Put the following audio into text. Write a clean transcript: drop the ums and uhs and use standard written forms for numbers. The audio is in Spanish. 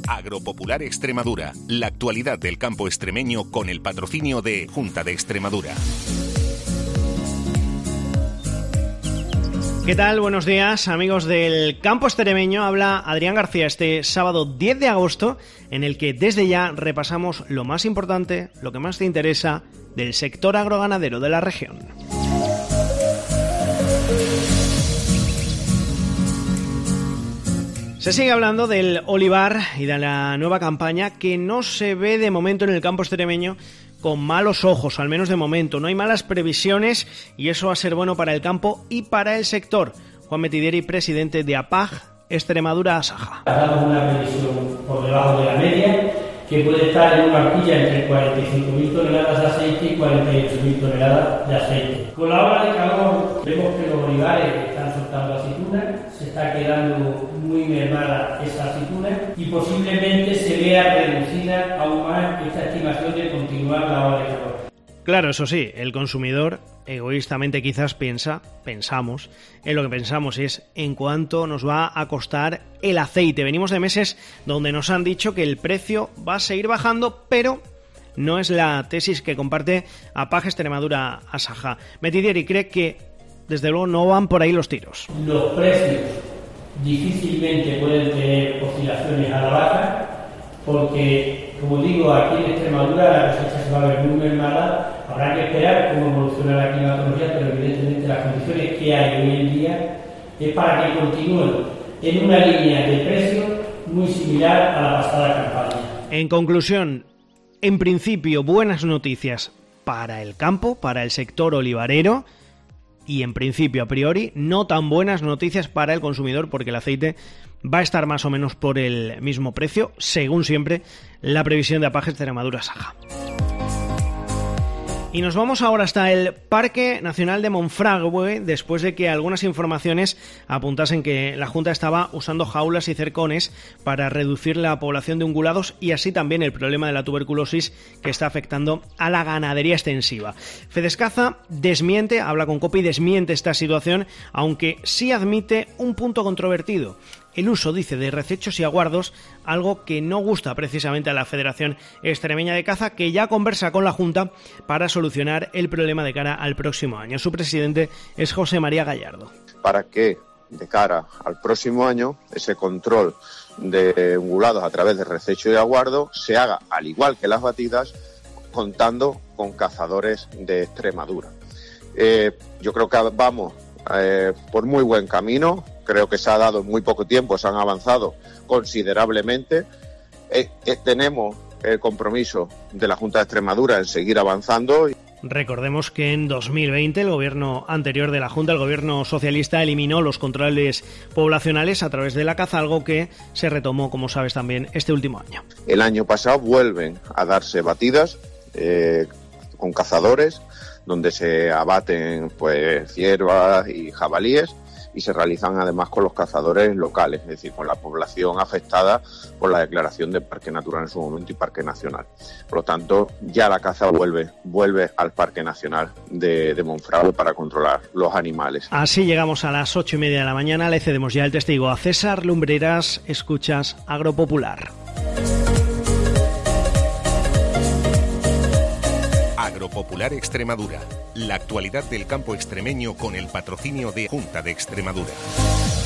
Agropopular Extremadura, la actualidad del campo extremeño con el patrocinio de Junta de Extremadura. ¿Qué tal? Buenos días, amigos del campo extremeño. Habla Adrián García este sábado 10 de agosto, en el que desde ya repasamos lo más importante, lo que más te interesa del sector agroganadero de la región. Se sigue hablando del olivar y de la nueva campaña que no se ve de momento en el campo extremeño con malos ojos, al menos de momento. No hay malas previsiones y eso va a ser bueno para el campo y para el sector. Juan Metidieri, presidente de APAG Extremadura Asaja. Damos una previsión por debajo de la media, que puede estar en una horquilla entre 45.000 toneladas de aceite y 48.000 toneladas de aceite. Con la ola de calor vemos que los olivares están soltando aceitunas, se está quedando muy mermada esa aceituna y posiblemente se vea reducida aún más esta estimación de continuar la ola de calor. Claro, eso sí, el consumidor egoístamente quizás pensamos en lo que pensamos, es en cuánto nos va a costar el aceite. Venimos de meses donde nos han dicho que el precio va a seguir bajando, pero no es la tesis que comparte APAG Extremadura Asaja. Metidieri cree que desde luego no van por ahí los tiros. Los precios difícilmente pueden tener oscilaciones a la baja, porque, como digo, aquí en Extremadura la cosecha se va a ver muy mermada. Habrá que esperar cómo evoluciona la climatología, pero evidentemente las condiciones que hay hoy en día es para que continúen en una línea de precio muy similar a la pasada campaña. En conclusión, en principio, buenas noticias para el campo, para el sector olivarero, y en principio, a priori, no tan buenas noticias para el consumidor, porque el aceite va a estar más o menos por el mismo precio, según siempre la previsión de APAG Extremadura Asaja. Y nos vamos ahora hasta el Parque Nacional de Monfragüe, después de que algunas informaciones apuntasen que la Junta estaba usando jaulas y cercones para reducir la población de ungulados y así también el problema de la tuberculosis que está afectando a la ganadería extensiva. Fedescaza desmiente, habla con COPE y desmiente esta situación, aunque sí admite un punto controvertido: el uso, dice, de recechos y aguardos, algo que no gusta precisamente a la Federación Extremeña de Caza, que ya conversa con la Junta para solucionar el problema de cara al próximo año. Su presidente es José María Gallardo. Para que, de cara al próximo año, ese control de ungulados a través de rececho y aguardo se haga, al igual que las batidas, contando con cazadores de Extremadura. Yo creo que vamos por muy buen camino. Creo que se ha dado en muy poco tiempo, se han avanzado considerablemente. Tenemos el compromiso de la Junta de Extremadura en seguir avanzando. Recordemos que en 2020 el gobierno anterior de la Junta, el gobierno socialista, eliminó los controles poblacionales a través de la caza, algo que se retomó, como sabes, también este último año. El año pasado vuelven a darse batidas con cazadores, donde se abaten pues ciervas y jabalíes, y se realizan además con los cazadores locales, es decir, con la población afectada por la declaración de Parque Natural en su momento y Parque Nacional. Por lo tanto, ya la caza vuelve al Parque Nacional de Monfragüe para controlar los animales. Así llegamos a las 8:30 de la mañana. Le cedemos ya el testigo a César Lumbreras. Escuchas Agropopular. Agropopular Extremadura, la actualidad del campo extremeño con el patrocinio de Junta de Extremadura.